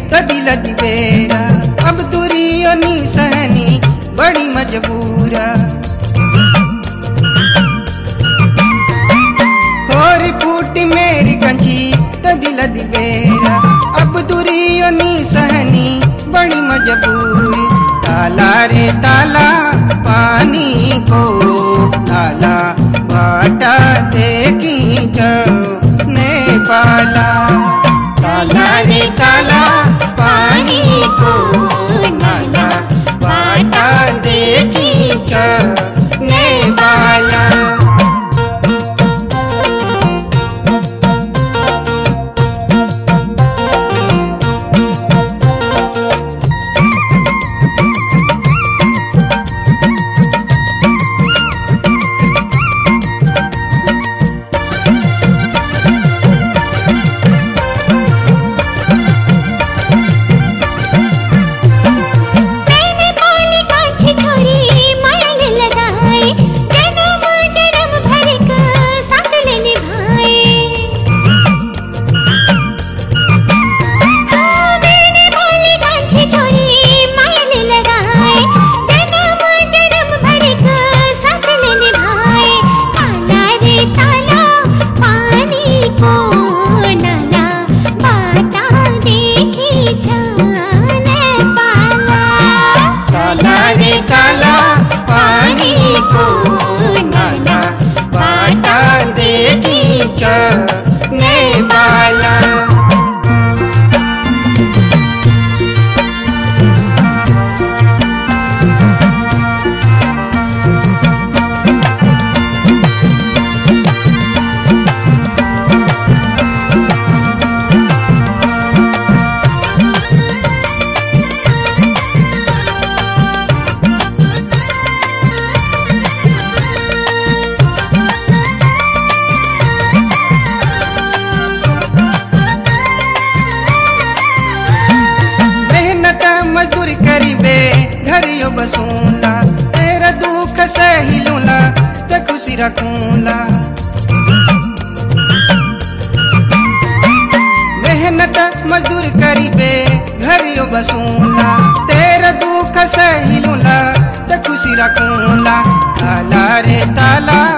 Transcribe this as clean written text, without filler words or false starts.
त दिल दिवेरा अब दूरियों नी सहनी बड़ी मजबूरा खोरी फूटी मेरी कंची त दिल दिवेरा अब दूरियों नी सहनी बड़ी मजबूरी ताला रे ताला पानी को ताला बाटा देखी ने पाला ताला रे ताला पानी को ताला बाटा देखी ने पाला बसूला तेरा दुख सही लूला ते खुशी रखूला मेहनत मजदूर करीबे घरियो बसूला तेरा दुख सही लूला ते खुशी रखूला ताला रे ताला